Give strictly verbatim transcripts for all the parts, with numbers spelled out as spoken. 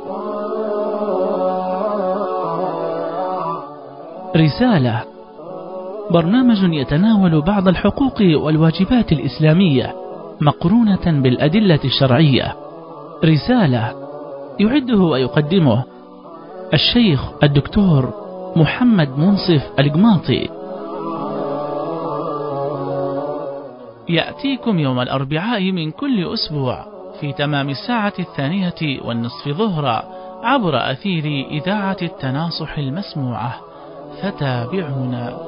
رسالة، برنامج يتناول بعض الحقوق والواجبات الإسلامية مقرونة بالأدلة الشرعية. رسالة يعده ويقدمه الشيخ الدكتور محمد منصف القماطي. يأتيكم يوم الأربعاء من كل أسبوع في تمام الساعة الثانية والنصف ظهرا عبر أثير إذاعة التناصح المسموعة، فتابعونا.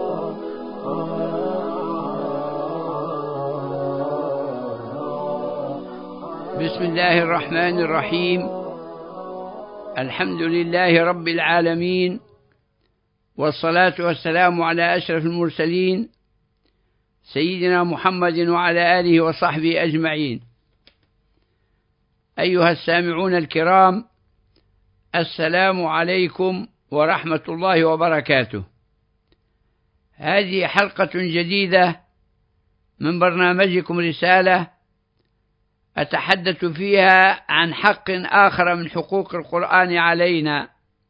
بسم الله الرحمن الرحيم. الحمد لله رب العالمين، والصلاة والسلام على أشرف المرسلين سيدنا محمد وعلى آله وصحبه أجمعين. أيها السامعون الكرام، السلام عليكم ورحمة الله وبركاته. هذه حلقة جديدة من برنامجكم رسالة، أتحدث فيها عن حق آخر من حقوق القرآن علينا،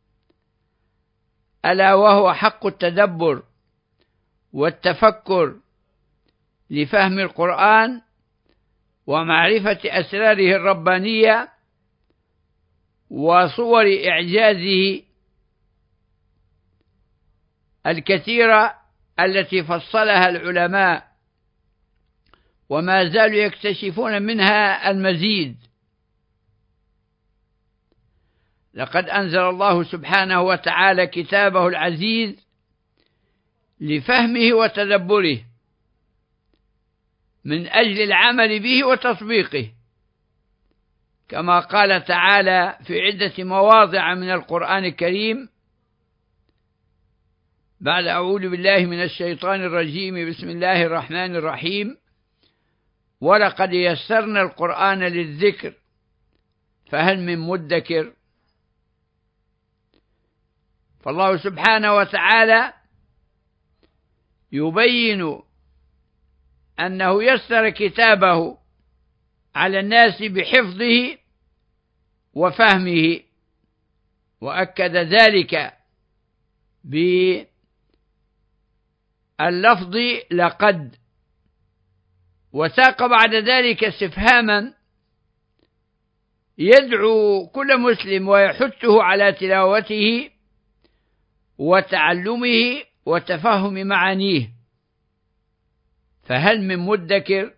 ألا وهو حق التدبر والتفكر لفهم القرآن ومعرفة أسراره الربانية وصور إعجازه الكثيرة التي فصلها العلماء، وما زالوا يكتشفون منها المزيد. لقد أنزل الله سبحانه وتعالى كتابه العزيز لفهمه وتدبره من أجل العمل به وتطبيقه، كما قال تعالى في عدة مواضع من القرآن الكريم بعد أعوذ بالله من الشيطان الرجيم: بسم الله الرحمن الرحيم، ولقد يسرنا القرآن للذكر فهل من مدكر. فالله سبحانه وتعالى يبين أنه يسر كتابه على الناس بحفظه وفهمه، وأكد ذلك باللفظ لقد، وساق بعد ذلك استفهاما يدعو كل مسلم ويحثه على تلاوته وتعلمه وتفهم معانيه: فهل من مدكر؟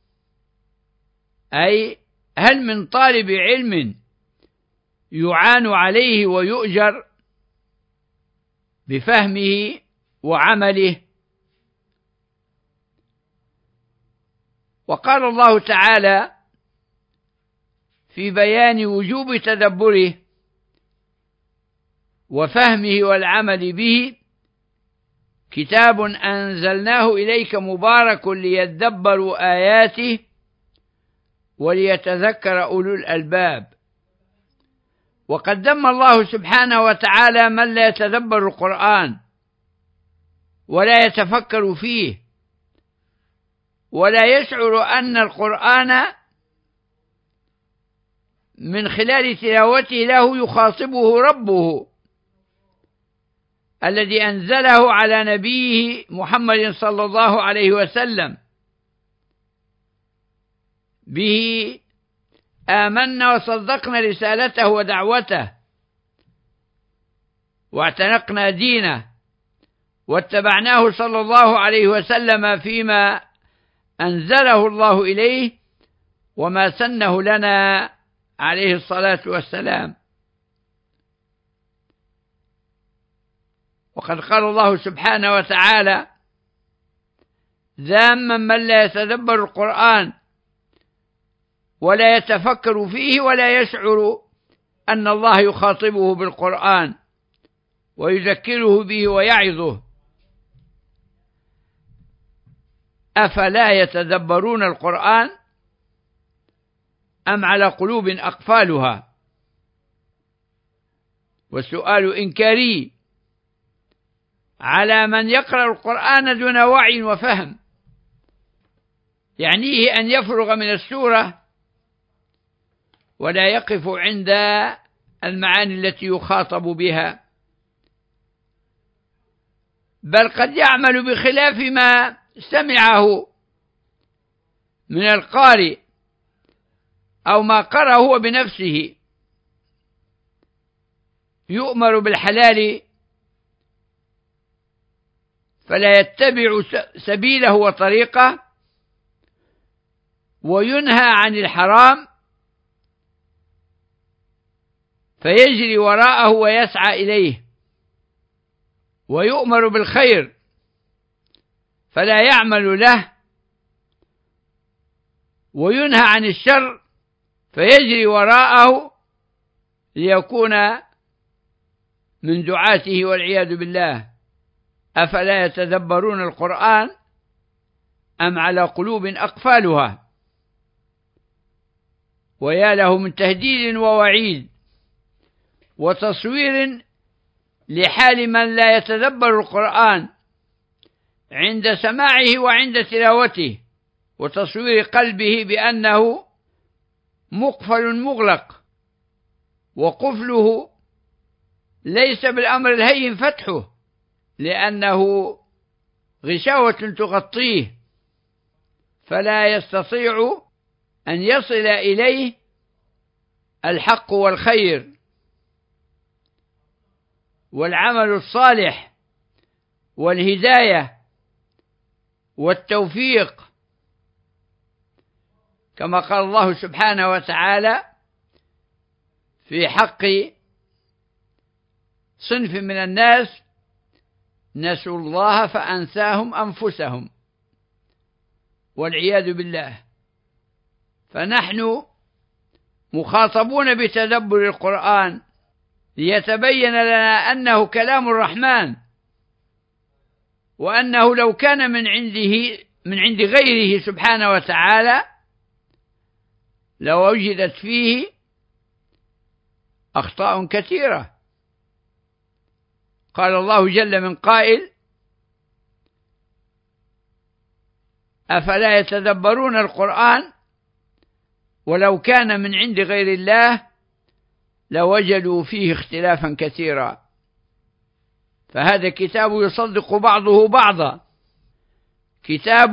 أي هل من طالب علم يعان عليه ويؤجر بفهمه وعمله؟ وقال الله تعالى في بيان وجوب تدبره وفهمه والعمل به: كتاب أنزلناه إليك مبارك ليدبروا آياته وليتذكر أولو الألباب. وقد ذم الله سبحانه وتعالى من لا يتدبر القرآن ولا يتفكر فيه ولا يشعر أن القرآن من خلال تلاوته له يخاطبه ربه الذي أنزله على نبيه محمد صلى الله عليه وسلم: به آمنا وصدقنا رسالته ودعوته واعتنقنا دينه واتبعناه صلى الله عليه وسلم فيما أنزله الله إليه وما سنه لنا عليه الصلاة والسلام. وقد قال الله سبحانه وتعالى ذاما من لا يتدبر القرآن ولا يتفكر فيه ولا يشعر أن الله يخاطبه بالقرآن ويذكره به ويعظه: أفلا يتدبرون القرآن أم على قلوب أقفالها؟ والسؤال إنكاري على من يقرأ القرآن دون وعي وفهم، يعنيه أن يفرغ من السورة ولا يقف عند المعاني التي يخاطب بها، بل قد يعمل بخلاف ما سمعه من القارئ أو ما قرأ هو بنفسه. يؤمر بالحلال فلا يتبع سبيله وطريقه، وينهى عن الحرام فيجري وراءه ويسعى إليه، ويؤمر بالخير فلا يعمل له، وينهى عن الشر فيجري وراءه ليكون من دعاته والعياذ بالله. أفلا يتدبرون القرآن أم على قلوب أقفالها؟ ويا له من تهديد ووعيد وتصوير لحال من لا يتدبر القرآن عند سماعه وعند تلاوته، وتصوير قلبه بأنه مقفل مغلق، وقفله ليس بالأمر الهين فتحه، لأنه غشاوة تغطيه، فلا يستطيع أن يصل إليه الحق والخير والعمل الصالح والهداية والتوفيق، كما قال الله سبحانه وتعالى في حق صنف من الناس: نسوا الله فأنساهم أنفسهم، والعياذ بالله. فنحن مخاطبون بتدبر القرآن ليتبين لنا أنه كلام الرحمن، وأنه لو كان من عنده من عند غيره سبحانه وتعالى لوجدت فيه أخطاء كثيرة. قال الله جل من قائل: أفلا يتدبرون القرآن ولو كان من عند غير الله لوجدوا فيه اختلافا كثيرا. فهذا كتاب يصدق بعضه بعضا، كتاب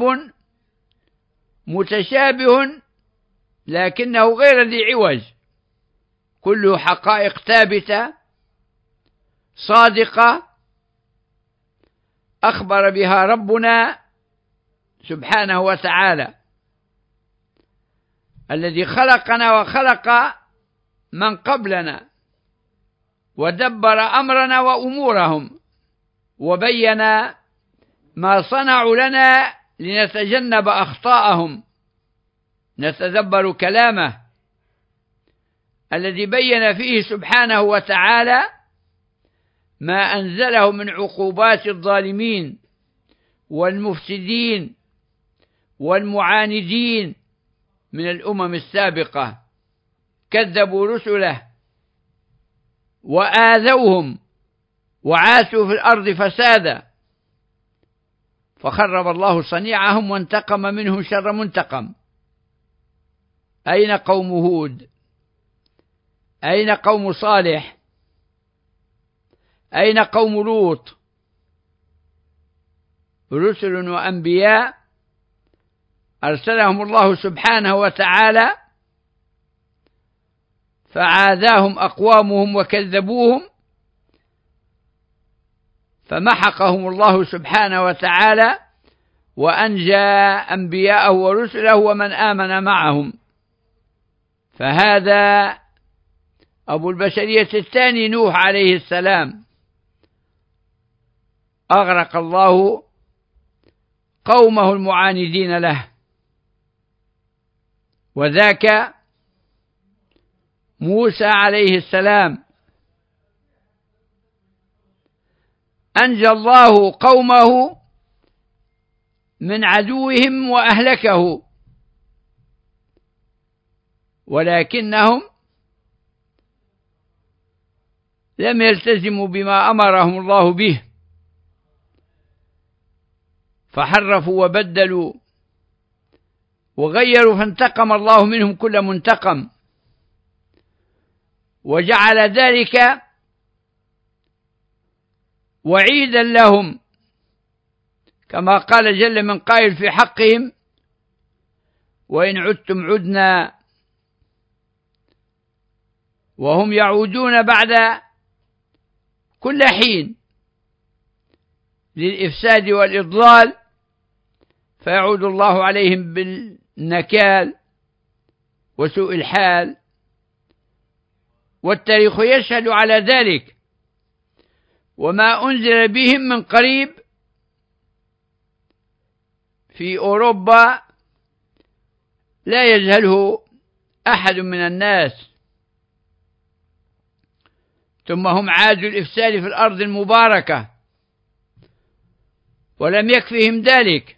متشابه لكنه غير ذي عوج، كله حقائق ثابتة صادقة أخبر بها ربنا سبحانه وتعالى، الذي خلقنا وخلق من قبلنا ودبر أمرنا وأمورهم، وبين ما صنعوا لنا لنتجنب أخطاءهم. نتدبر كلامه الذي بين فيه سبحانه وتعالى ما أنزله من عقوبات الظالمين والمفسدين والمعاندين من الأمم السابقة، كذبوا رسله وآذوهم وعاثوا في الأرض فسادا، فخرب الله صنيعهم وانتقم منهم شر منتقم. أين قوم هود؟ أين قوم صالح؟ أين قوم لوط؟ رسل وأنبياء أرسلهم الله سبحانه وتعالى فعاذاهم أقوامهم وكذبوهم، فمحقهم الله سبحانه وتعالى وأنجى أنبياءه ورسله ومن آمن معهم. فهذا أبو البشرية الثاني نوح عليه السلام، أغرق الله قومه المعاندين له. وذاك موسى عليه السلام، أنجى الله قومه من عدوهم وأهلكه، ولكنهم لم يلتزموا بما أمرهم الله به، فحرفوا وبدلوا وغيروا، فانتقم الله منهم كل منتقم. وجعل ذلك وعيدا لهم، كما قال جل من قائل في حقهم: وإن عدتم عدنا، وهم يعودون بعد كل حين للإفساد والإضلال، فيعود الله عليهم بالنكال وسوء الحال، والتاريخ يشهد على ذلك. وما أنزل بهم من قريب في أوروبا لا يجهله أحد من الناس، ثم هم عادوا الإفساد في الأرض المباركة، ولم يكفهم ذلك،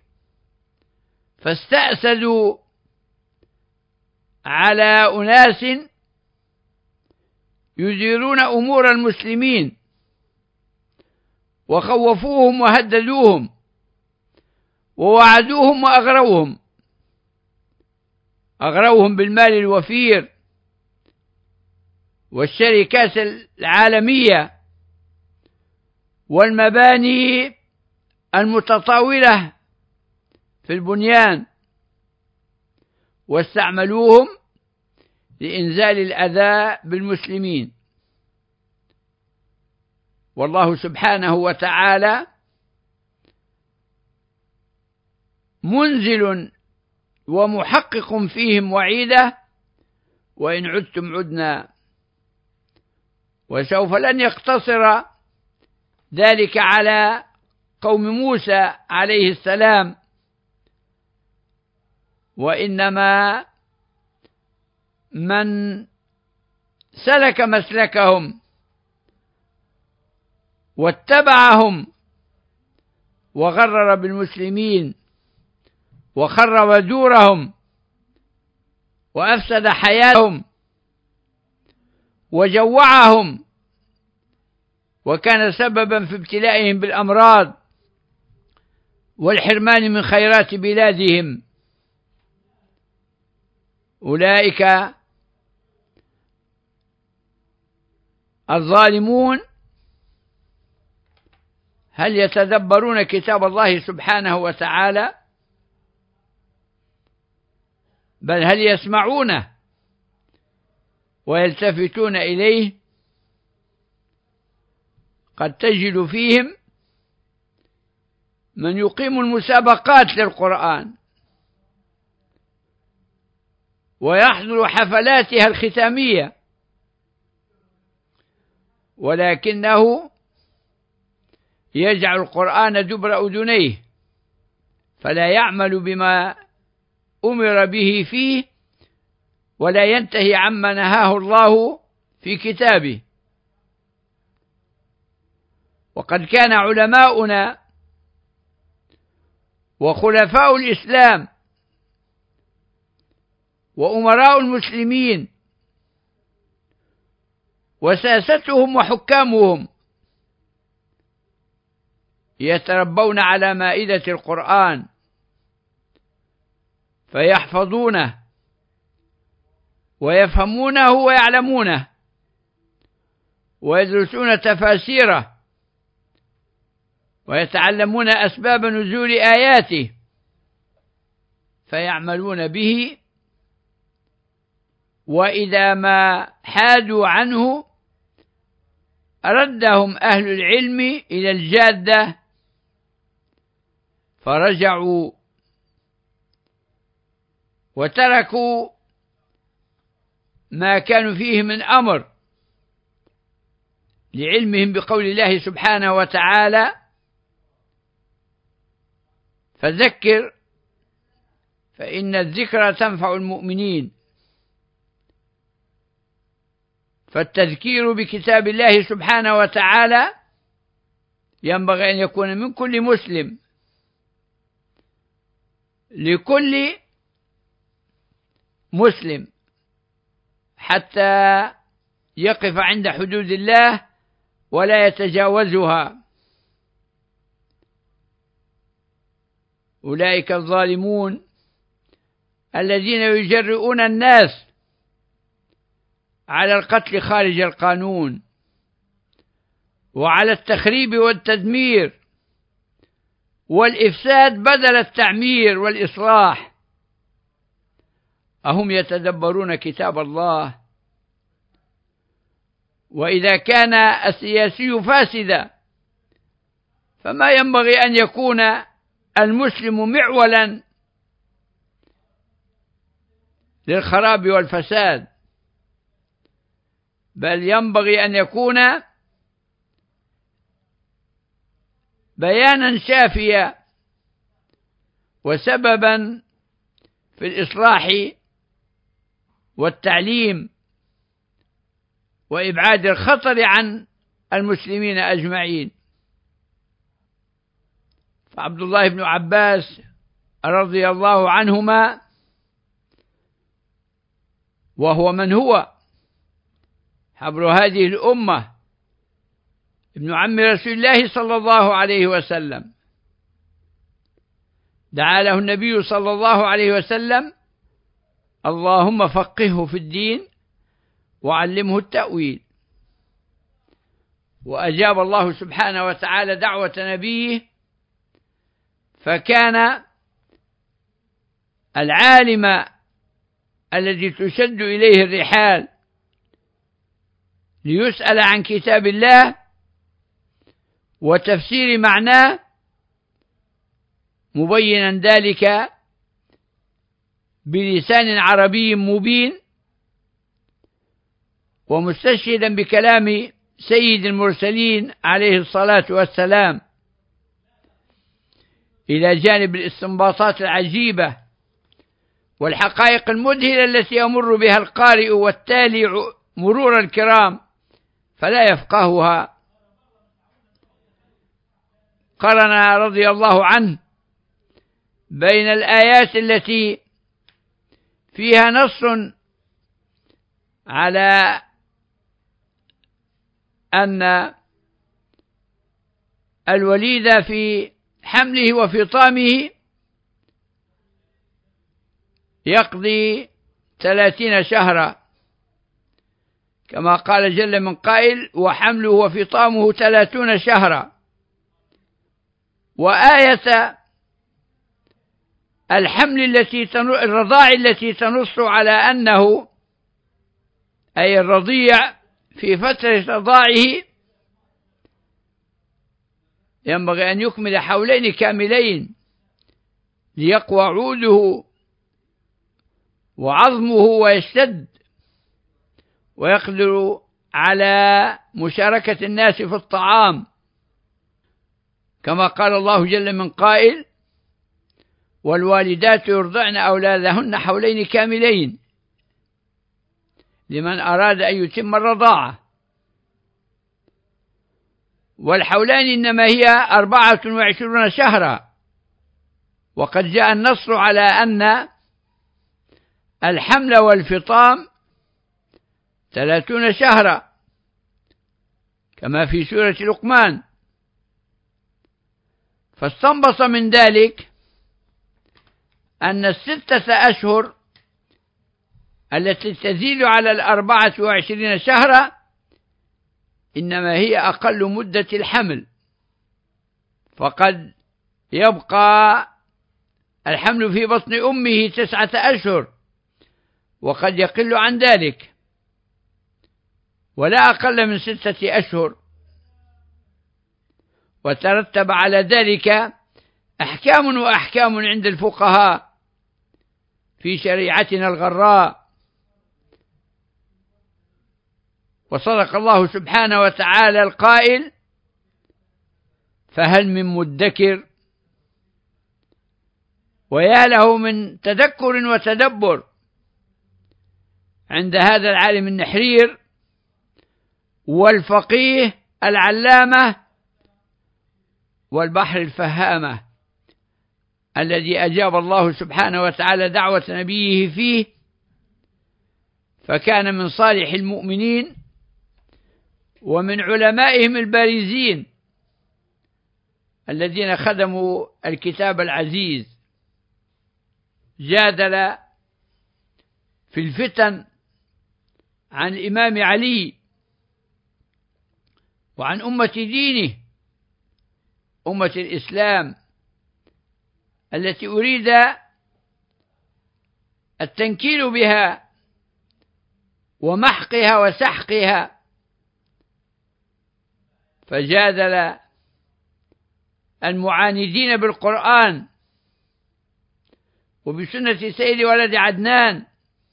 فاستأسدوا على أناس يديرون أمور المسلمين، وخوفوهم وهددوهم ووعدوهم وأغروهم أغروهم بالمال الوفير والشركات العالمية والمباني المتطاولة في البنيان، واستعملوهم لإنزال الأذى بالمسلمين. والله سبحانه وتعالى منزل ومحقق فيهم وعيده: وإن عدتم عدنا. وسوف لن يقتصر ذلك على قوم موسى عليه السلام، وإنما من سلك مسلكهم واتبعهم وغرر بالمسلمين وخرب دورهم وأفسد حياتهم وجوعهم وكان سببا في ابتلائهم بالأمراض والحرمان من خيرات بلادهم، أولئك الظالمون هل يتدبرون كتاب الله سبحانه وتعالى؟ بل هل يسمعونه ويلتفتون إليه؟ قد تجد فيهم من يقيم المسابقات للقرآن ويحضر حفلاتها الختامية، ولكنه يجعل القرآن دبر أذنيه، فلا يعمل بما أمر به فيه، ولا ينتهي عما نهاه الله في كتابه. وقد كان علماؤنا وخلفاء الإسلام وأمراء المسلمين وساستهم وحكامهم يتربون على مائدة القرآن، فيحفظونه ويفهمونه ويعلمونه ويدرسون تفاسيره ويتعلمون أسباب نزول آياته فيعملون به، وإذا ما حادوا عنه ردهم أهل العلم إلى الجادة فرجعوا وتركوا ما كانوا فيه من أمر لعلمهم بقول الله سبحانه وتعالى: فذكر فإن الذكرى تنفع المؤمنين. فالتذكير بكتاب الله سبحانه وتعالى ينبغي أن يكون من كل مسلم لكل مسلم، حتى يقف عند حدود الله ولا يتجاوزها. أولئك الظالمون الذين يجرؤون الناس على القتل خارج القانون، وعلى التخريب والتدمير والإفساد بدل التعمير والإصلاح. أهم يتدبرون كتاب الله؟ وإذا كان السياسي فاسدا فما ينبغي أن يكون المسلم معولا للخراب والفساد، بل ينبغي أن يكون بيانا شافيا وسببا في الإصلاح والتعليم وإبعاد الخطر عن المسلمين أجمعين. فعبد الله بن عباس رضي الله عنهما، وهو من هو حبر هذه الأمة، ابن عم رسول الله صلى الله عليه وسلم، دعا له النبي صلى الله عليه وسلم: اللهم فقهه في الدين وعلمه التأويل. وأجاب الله سبحانه وتعالى دعوة نبيه، فكان العالم الذي تشد إليه الرحال ليسأل عن كتاب الله وتفسير معناه، مبينا ذلك بلسان عربي مبين، ومستشهدا بكلام سيد المرسلين عليه الصلاة والسلام، إلى جانب الاستنباطات العجيبة والحقائق المذهلة التي يمر بها القارئ والتالي مرور الكرام فلا يفقهها. قرن رضي الله عنه بين الآيات التي فيها نص على أن الوليد في حمله وفطامه يقضي ثلاثين شهرا، كما قال جل من قائل: وحمله وفطامه ثلاثون شهرا. وآية الحمل التي الرضاع التي تنص على أنه أي الرضيع في فترة رضاعه ينبغي أن يكمل حولين كاملين ليقوى عوده وعظمه ويشتد ويقدر على مشاركة الناس في الطعام، كما قال الله جل من قائل: والوالدات يرضعن أولادهن حولين كاملين لمن أراد أن يتم الرضاعة. والحولان إنما هي أربعة وعشرون شهرا، وقد جاء النص على أن الحمل والفطام ثلاثون شهرا، كما في سورة لقمان. فاستنبط من ذلك أن الستة أشهر التي تزيد على الأربعة وعشرين شهرا إنما هي أقل مدة الحمل، فقد يبقى الحمل في بطن أمه تسعة أشهر وقد يقل عن ذلك، ولا أقل من ستة أشهر. وترتب على ذلك أحكام وأحكام عند الفقهاء في شريعتنا الغراء. وصدق الله سبحانه وتعالى القائل: فهل من مدكر؟ ويا له من تذكر وتدبر عند هذا العالم النحرير والفقيه العلامة والبحر الفهامة الذي أجاب الله سبحانه وتعالى دعوة نبيه فيه، فكان من صالح المؤمنين ومن علمائهم البارزين الذين خدموا الكتاب العزيز. جادل في الفتن عن الإمام علي وعن أمة دينه، أمة الإسلام التي أريد التنكيل بها ومحقها وسحقها، فجادل المعاندين بالقرآن وبسنة سيد ولد عدنان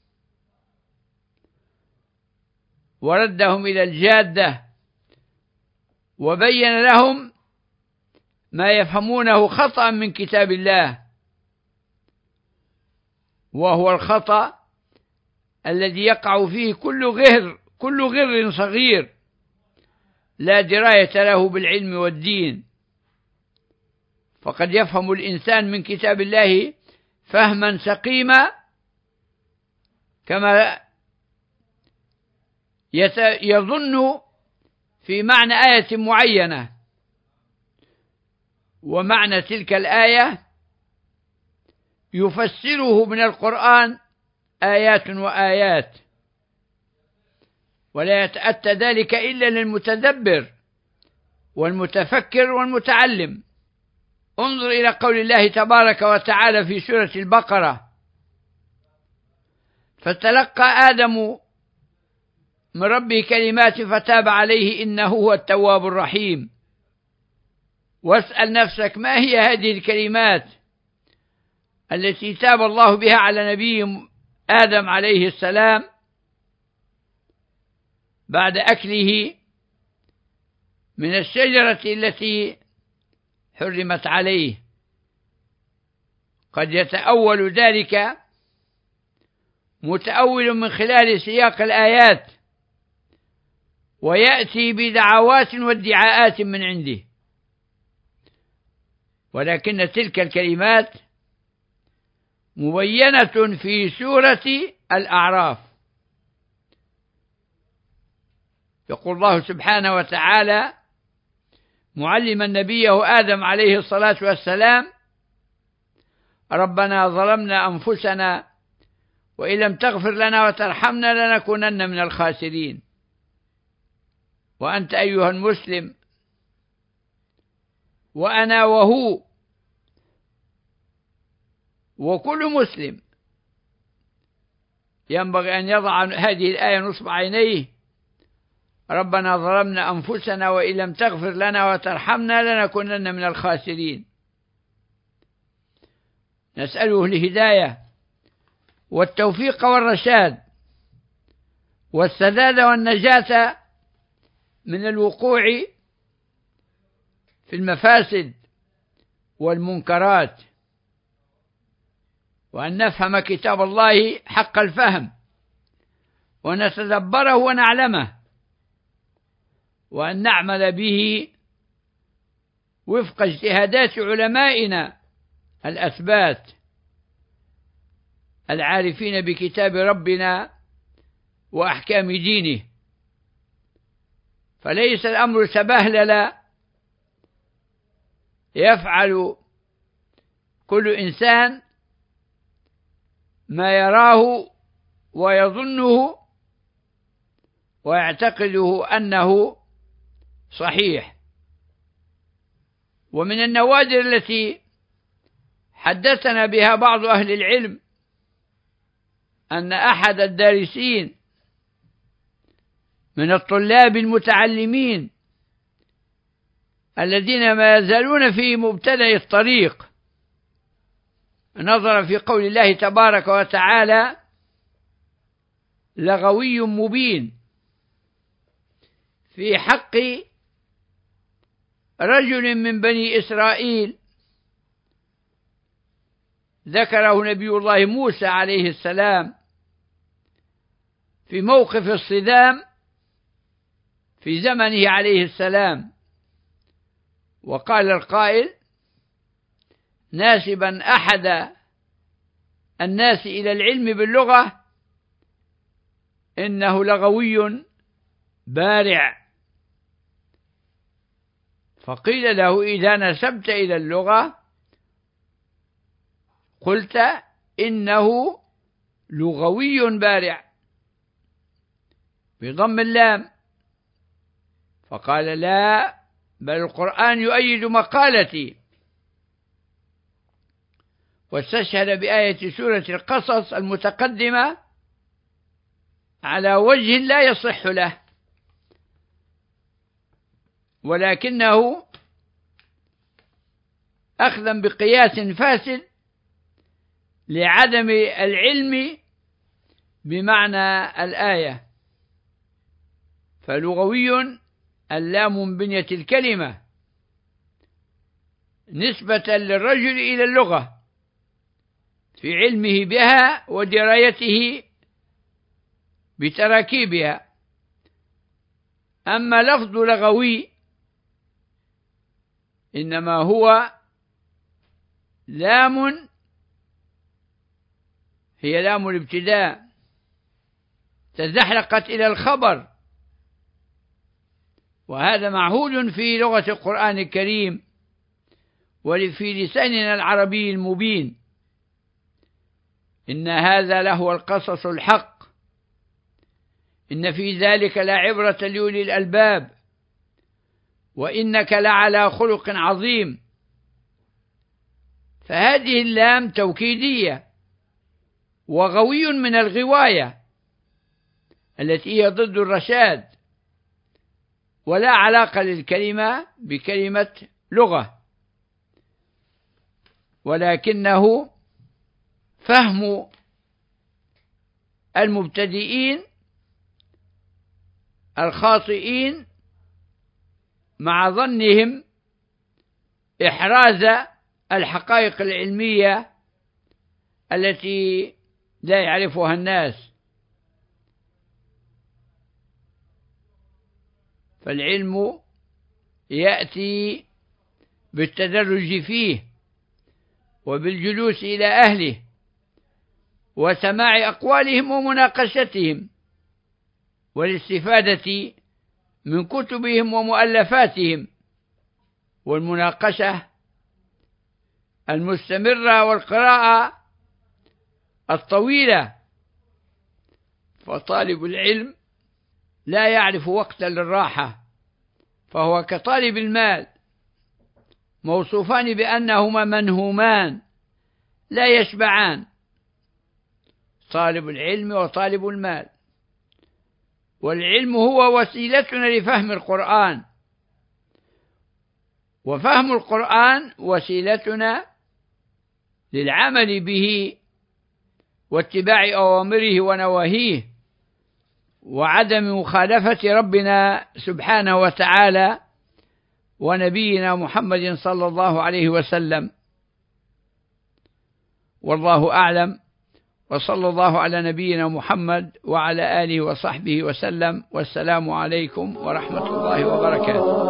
وردهم إلى الجادة، وبين لهم ما يفهمونه خطأ من كتاب الله، وهو الخطأ الذي يقع فيه كل غر كل غر صغير لا دراية له بالعلم والدين. فقد يفهم الإنسان من كتاب الله فهما سقيما كما يظن في معنى آية معينة، ومعنى تلك الآية يفسره من القرآن آيات وآيات، ولا يتأتى ذلك إلا للمتدبر والمتفكر والمتعلم. انظر إلى قول الله تبارك وتعالى في سورة البقرة: فتلقى آدم من ربه كلمات فتاب عليه إنه هو التواب الرحيم. واسأل نفسك ما هي هذه الكلمات التي تاب الله بها على نبي آدم عليه السلام بعد أكله من الشجرة التي حرمت عليه. قد يتأول ذلك متأول من خلال سياق الآيات ويأتي بدعوات وادعاءات من عنده، ولكن تلك الكلمات مبينة في سورة الأعراف. يقول الله سبحانه وتعالى معلما نبيه آدم عليه الصلاة والسلام: ربنا ظلمنا أنفسنا وإن لم تغفر لنا وترحمنا لنكونن من الخاسرين. وأنت أيها المسلم وأنا وهو وكل مسلم ينبغي أن يضع هذه الآية نصب عينيه: ربنا ظلمنا أنفسنا وإن لم تغفر لنا وترحمنا لنكونن من الخاسرين. نسأله الهداية والتوفيق والرشاد والسداد والنجاة من الوقوع في المفاسد والمنكرات، وأن نفهم كتاب الله حق الفهم ونتدبره ونعلمه، وأن نعمل به وفق اجتهادات علمائنا الأثبات العارفين بكتاب ربنا وأحكام دينه. فليس الأمر سبهلل يفعل كل إنسان ما يراه ويظنه ويعتقده أنه صحيح. ومن النوادر التي حدثنا بها بعض أهل العلم أن أحد الدارسين من الطلاب المتعلمين الذين ما يزالون في مبتدأ الطريق نظر في قول الله تبارك وتعالى: لغوي مبين، في حق رجل من بني إسرائيل ذكره نبي الله موسى عليه السلام في موقف الصدام في زمنه عليه السلام. وقال القائل ناسبا أحد الناس إلى العلم باللغة: إنه لغوي بارع. فقيل له: إذا نسبت إلى اللغة قلت إنه لغوي بارع. بضم اللام، فقال لا، بل القرآن يؤيد مقالتي، واستشهد بآية سورة القصص المتقدمة على وجه لا يصح له، ولكنه أخذا بقياس فاسد لعدم العلم بمعنى الآية. فلغوي اللام من بنية الكلمة نسبة للرجل إلى اللغة في علمه بها ودرايته بتراكيبها. أما لفظ لغوي إنما هو لام، هي لام الابتداء، تزحلقت إلى الخبر، وهذا معهود في لغة القرآن الكريم وفي لساننا العربي المبين. إن هذا لهو القصص الحق، إن في ذلك لعبرة لأولي الألباب، وإنك لعلى خلق عظيم. فهذه اللام توكيدية، وغوي من الغواية التي هي ضد الرشاد، ولا علاقة للكلمة بكلمة لغة، ولكنه فهم المبتدئين الخاطئين مع ظنهم إحراز الحقائق العلمية التي لا يعرفها الناس. فالعلم يأتي بالتدرج فيه، وبالجلوس إلى أهله، وسماع أقوالهم ومناقشتهم، والاستفادة من كتبهم ومؤلفاتهم، والمناقشة المستمرة والقراءة الطويلة. فطالب العلم لا يعرف وقتا للراحة، فهو كطالب المال، موصوفان بأنهما منهومان لا يشبعان، طالب العلم وطالب المال. والعلم هو وسيلتنا لفهم القرآن، وفهم القرآن وسيلتنا للعمل به واتباع أوامره ونواهيه، وعدم مخالفة ربنا سبحانه وتعالى ونبينا محمد صلى الله عليه وسلم. والله أعلم، وصلى الله على نبينا محمد وعلى آله وصحبه وسلم، والسلام عليكم ورحمة الله وبركاته.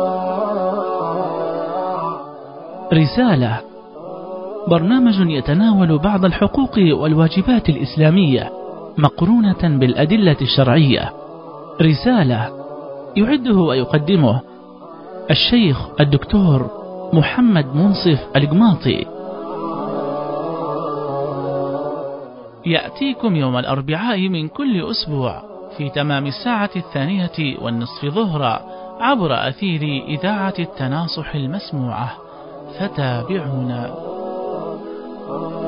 رسالة، برنامج يتناول بعض الحقوق والواجبات الإسلامية مقرونة بالأدلة الشرعية. رسالة يعده ويقدمه الشيخ الدكتور محمد منصف القماطي. يأتيكم يوم الأربعاء من كل أسبوع في تمام الساعة الثانية والنصف ظهرا عبر أثير إذاعة التناصح المسموعة، فتابعونا.